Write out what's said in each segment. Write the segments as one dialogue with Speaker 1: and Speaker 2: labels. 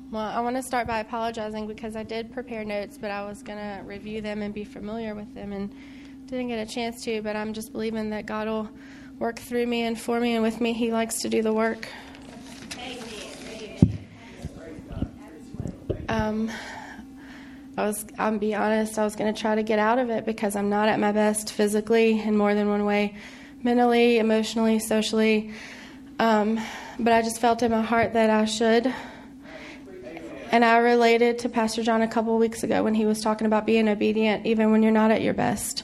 Speaker 1: Well, I want to start by apologizing because I did prepare notes, but I was going to review them and be familiar with them and didn't get a chance to, but I'm just believing that God will work through me and for me and with me. He likes to do the work. I'll be honest, I was going to try to get out of it because I'm not at my best physically in more than one way, mentally, emotionally, socially. But I just felt in my heart that I should. And I related to Pastor John a couple of weeks ago when he was talking about being obedient even when you're not at your best.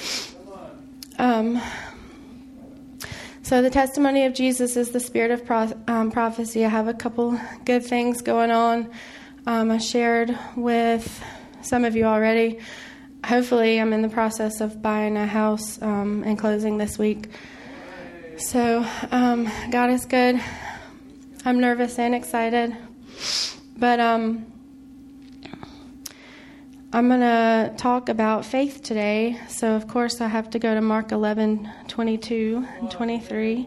Speaker 1: So the testimony of Jesus is the spirit of prophecy. I have a couple good things going on. I shared with some of you already. Hopefully I'm in the process of buying a house and closing this week. So God is good. I'm nervous and excited. But I'm going to talk about faith today. So, of course, I have to go to Mark 11:22 and 23.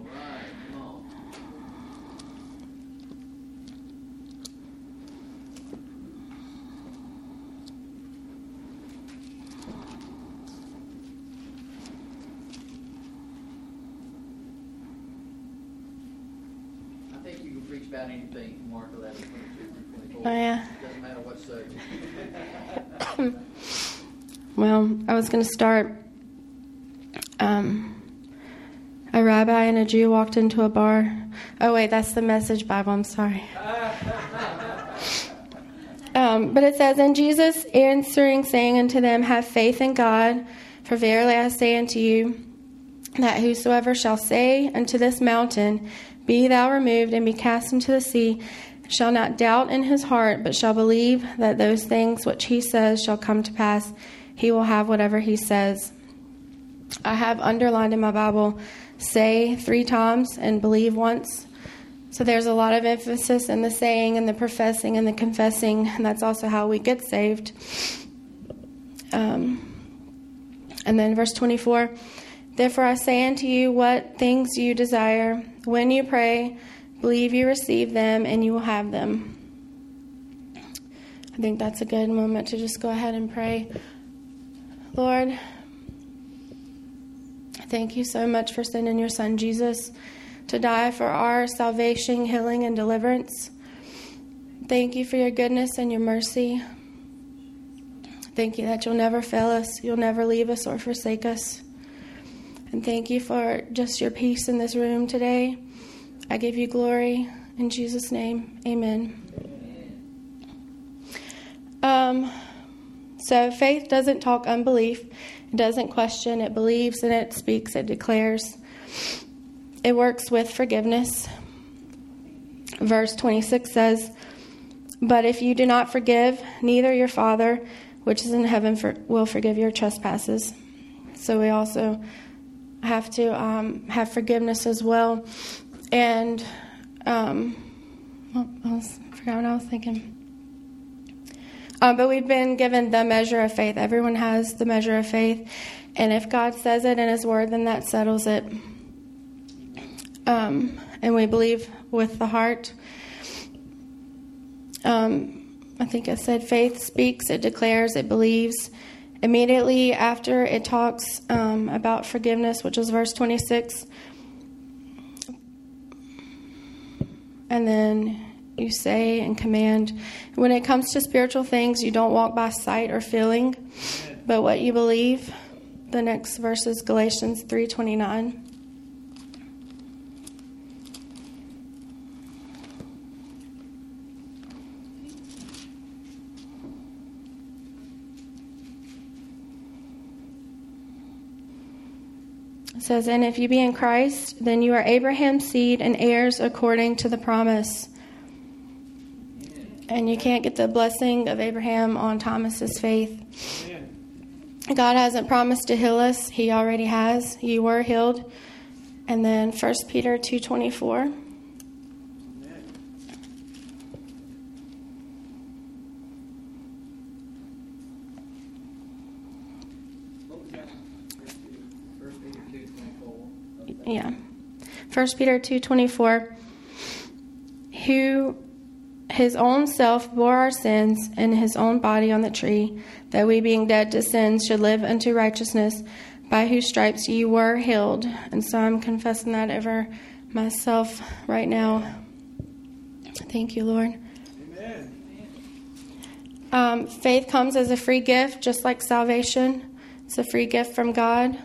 Speaker 2: I think you can preach about anything from Mark 11:22 through 24.
Speaker 1: Oh, yeah.
Speaker 2: Doesn't matter what subject.
Speaker 1: Well, I was going to start. A rabbi and a Jew walked into a bar. Oh, wait, that's the Message Bible. I'm sorry. But it says, "And Jesus answering, saying unto them, Have faith in God, for verily I say unto you, that whosoever shall say unto this mountain, Be thou removed, and be cast into the sea, shall not doubt in his heart, but shall believe that those things which he says shall come to pass, he will have whatever he says." I have underlined in my Bible, say 3 times and believe once. So there's a lot of emphasis in the saying and the professing and the confessing, and that's also how we get saved. And then verse 24, "Therefore I say unto you, what things you desire, when you pray, believe you receive them, and you will have them." I think that's a good moment to just go ahead and pray. Lord, thank you so much for sending your son Jesus to die for our salvation, healing, and deliverance. Thank you for your goodness and your mercy. Thank you that you'll never fail us, you'll never leave us or forsake us. And thank you for just your peace in this room today. I give you glory in Jesus' name. Amen. So faith doesn't talk unbelief. It doesn't question. It believes and it speaks. It declares. It works with forgiveness. Verse 26 says, "But if you do not forgive, neither your Father, which is in heaven, will forgive your trespasses." So we also have to have forgiveness as well. And I forgot what I was thinking. But we've been given the measure of faith. Everyone has the measure of faith. And if God says it in his word, then that settles it. And we believe with the heart. I think I said faith speaks, it declares, it believes. Immediately after it talks about forgiveness, which is verse 26. And then you say and command. When it comes to spiritual things, you don't walk by sight or feeling, but what you believe. The next verse is Galatians 3:29. It says, "And if you be in Christ, then you are Abraham's seed and heirs according to the promise." And you can't get the blessing of Abraham on Thomas's faith. Amen. God hasn't promised to heal us. He already has. You were healed. And then 1 Peter 2:24. Yeah. 1 Peter 2:24. his own self bore our sins in his own body on the tree, that we being dead to sins should live unto righteousness, by whose stripes ye were healed. And so I'm confessing that over myself right now. Thank you, Lord. Amen. Faith comes as a free gift, just like salvation. It's a free gift from God.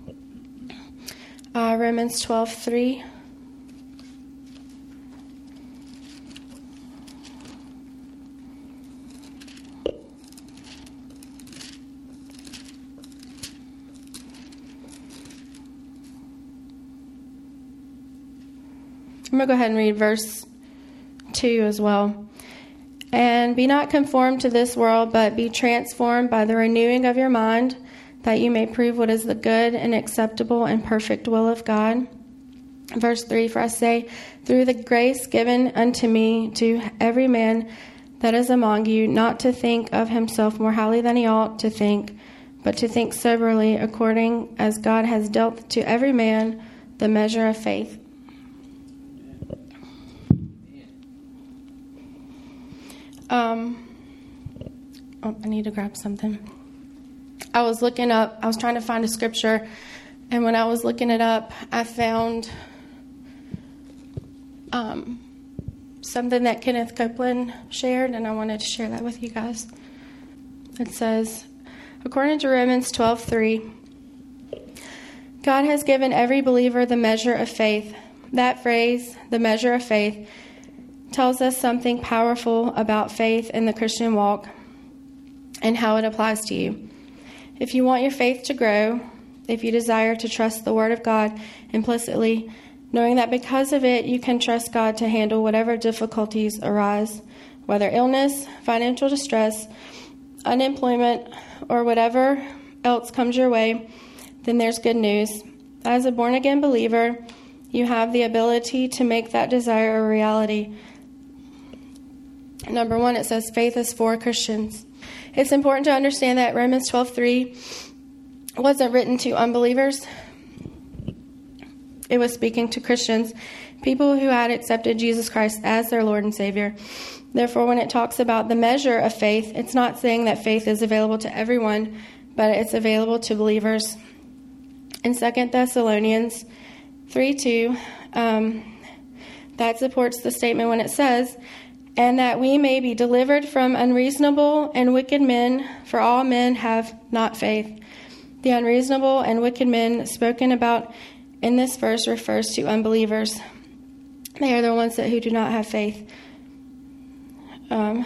Speaker 1: Romans 12:3. I'm going to go ahead and read verse 2 as well. And be not conformed to this world, but be transformed by the renewing of your mind, that you may prove what is the good and acceptable and perfect will of God. Verse 3, for I say, through the grace given unto me, to every man that is among you, not to think of himself more highly than he ought to think, but to think soberly, according as God has dealt to every man the measure of faith. I need to grab something. I was trying to find a scripture, and when I was looking it up, I found something that Kenneth Copeland shared, and I wanted to share that with you guys. It says, according to Romans 12:3, God has given every believer the measure of faith. That phrase, the measure of faith, tells us something powerful about faith in the Christian walk and how it applies to you. If you want your faith to grow, if you desire to trust the Word of God implicitly, knowing that because of it you can trust God to handle whatever difficulties arise, whether illness, financial distress, unemployment, or whatever else comes your way, then there's good news. As a born-again believer, you have the ability to make that desire a reality. Number 1, it says faith is for Christians. It's important to understand that Romans 12:3 wasn't written to unbelievers. It was speaking to Christians, people who had accepted Jesus Christ as their Lord and Savior. Therefore, when it talks about the measure of faith, it's not saying that faith is available to everyone, but it's available to believers. In 2 Thessalonians 3:2, that supports the statement when it says, and that we may be delivered from unreasonable and wicked men, for all men have not faith. The unreasonable and wicked men spoken about in this verse refers to unbelievers. They are the ones who do not have faith. So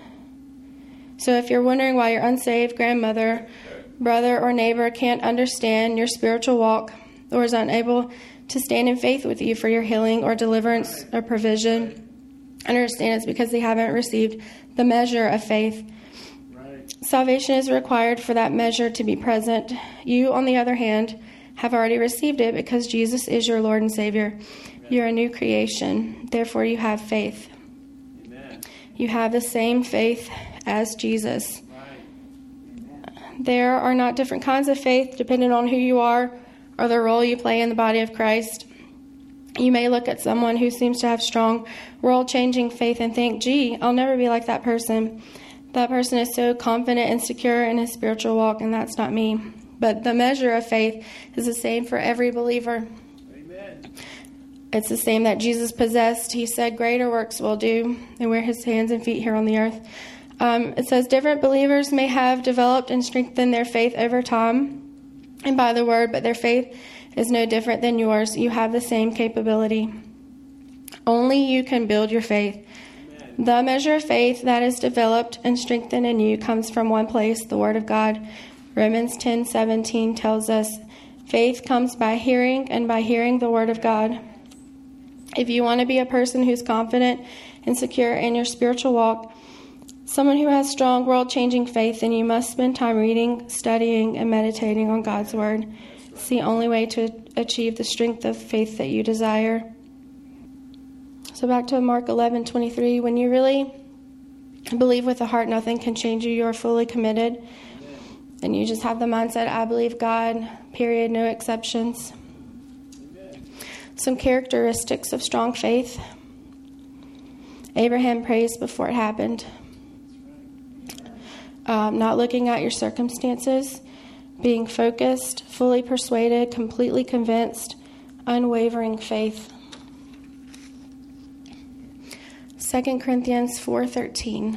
Speaker 1: if you're wondering why your unsaved grandmother, brother, or neighbor can't understand your spiritual walk or is unable to stand in faith with you for your healing or deliverance or provision, understand it's because they haven't received the measure of faith. Right. Salvation is required for that measure to be present. You, on the other hand, have already received it because Jesus is your Lord and Savior. Amen. You're a new creation. Therefore, you have faith. Amen. You have the same faith as Jesus. Right. There are not different kinds of faith depending on who you are or the role you play in the body of Christ. You may look at someone who seems to have strong, world-changing faith and think, gee, I'll never be like that person. That person is so confident and secure in his spiritual walk, and that's not me. But the measure of faith is the same for every believer. Amen. It's the same that Jesus possessed. He said, greater works will do, and we're his hands and feet here on the earth. It says, different believers may have developed and strengthened their faith over time and by the word, but their faith is no different than yours. You have the same capability. Only you can build your faith. Amen. The measure of faith that is developed and strengthened in you comes from one place, the Word of God. Romans 10:17 tells us, faith comes by hearing, and by hearing the Word of God. If you want to be a person who's confident and secure in your spiritual walk, someone who has strong, world-changing faith, then you must spend time reading, studying, and meditating on God's Word. It's the only way to achieve the strength of faith that you desire. So back to Mark 11:23. When you really believe with the heart, nothing can change you. You are fully committed. Amen. And you just have the mindset, I believe God, period, no exceptions. Amen. Some characteristics of strong faith. Abraham praised before it happened. Not looking at your circumstances, being focused, fully persuaded, completely convinced, unwavering faith. 2 Corinthians 4:13.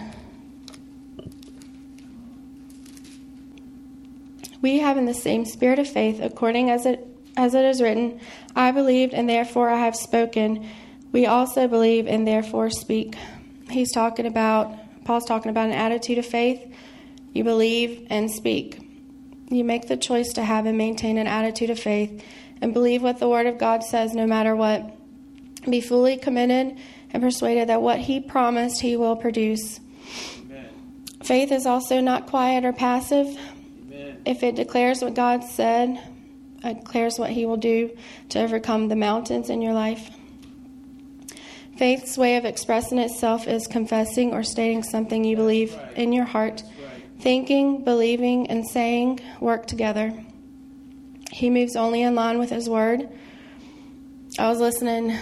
Speaker 1: We have in the same spirit of faith, according as it is written, I believed and therefore I have spoken. We also believe and therefore speak. Paul's talking about an attitude of faith. You believe and speak. You make the choice to have and maintain an attitude of faith and believe what the Word of God says no matter what. Be fully committed and persuaded that what He promised He will produce. Amen. Faith is also not quiet or passive. Amen. If it declares what God said, it declares what He will do to overcome the mountains in your life. Faith's way of expressing itself is confessing or stating something you believe in your heart. Thinking, believing, and saying work together. He moves only in line with His Word. I was listening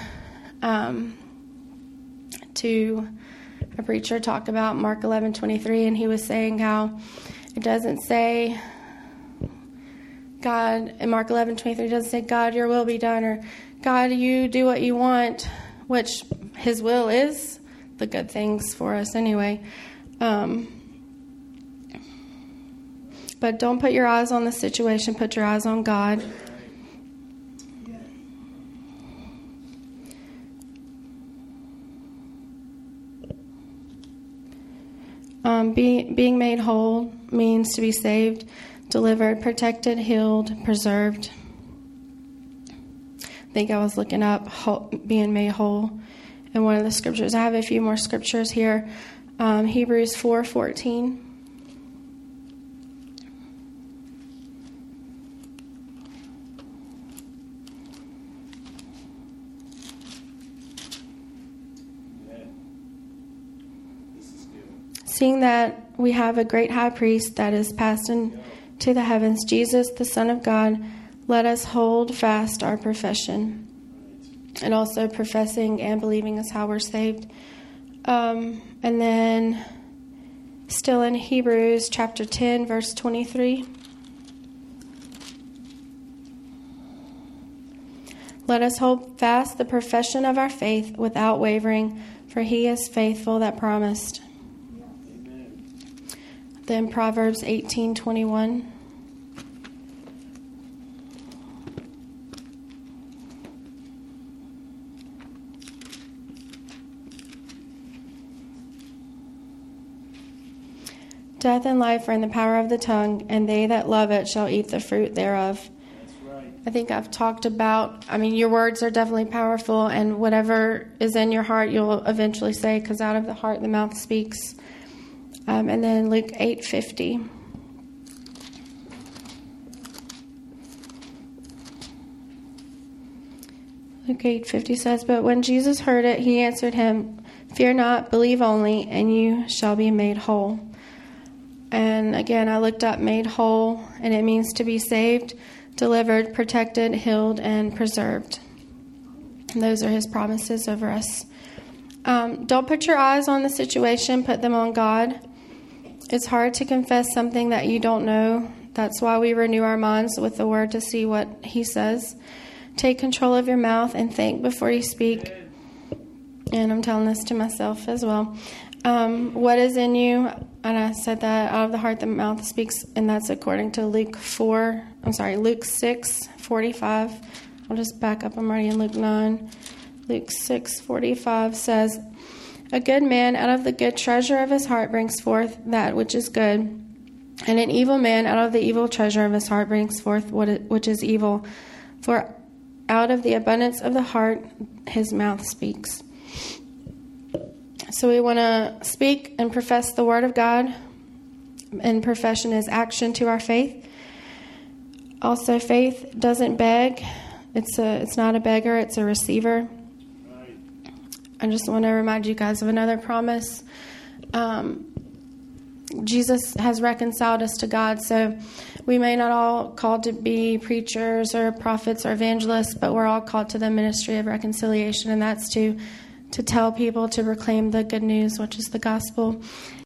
Speaker 1: to a preacher talk about Mark 11:23, and he was saying how it doesn't say God, in Mark 11:23, it doesn't say, God, your will be done, or God, you do what you want, which His will is the good things for us anyway. But don't put your eyes on the situation, put your eyes on God. Being made whole means to be saved, delivered, protected, healed, preserved. I think I was looking up being made whole in one of the scriptures. I have a few more scriptures here. Hebrews 4:14. Seeing that we have a great high priest that is passed into the heavens, Jesus, the Son of God, let us hold fast our profession. And also professing and believing is how we're saved. And then still in Hebrews chapter 10, verse 23. Let us hold fast the profession of our faith without wavering, for He is faithful that promised. Then Proverbs 18:21. Death and life are in the power of the tongue, and they that love it shall eat the fruit thereof. That's right. I think I've talked about, your words are definitely powerful, and whatever is in your heart, you'll eventually say, because out of the heart the mouth speaks. And then Luke 8:50. Luke 8:50 says, but when Jesus heard it, He answered him, fear not, believe only, and you shall be made whole. And again, I looked up made whole, and it means to be saved, delivered, protected, healed, and preserved. And those are His promises over us. Don't put your eyes on the situation, put them on God. It's hard to confess something that you don't know. That's why we renew our minds with the Word to see what He says. Take control of your mouth and think before you speak. And I'm telling this to myself as well. What is in you? And I said that out of the heart the mouth speaks, and that's according to Luke 6:45. I'll just back up. I'm already in Luke 9. Luke 6:45 says, a good man out of the good treasure of his heart brings forth that which is good, and an evil man out of the evil treasure of his heart brings forth which is evil. For out of the abundance of the heart his mouth speaks. So we want to speak and profess the Word of God, and profession is action to our faith. Also, faith doesn't beg. It's not a beggar, it's a receiver. I just want to remind you guys of another promise. Jesus has reconciled us to God, so we may not all called to be preachers or prophets or evangelists, but we're all called to the ministry of reconciliation, and that's to to tell people to proclaim the good news, which is the gospel.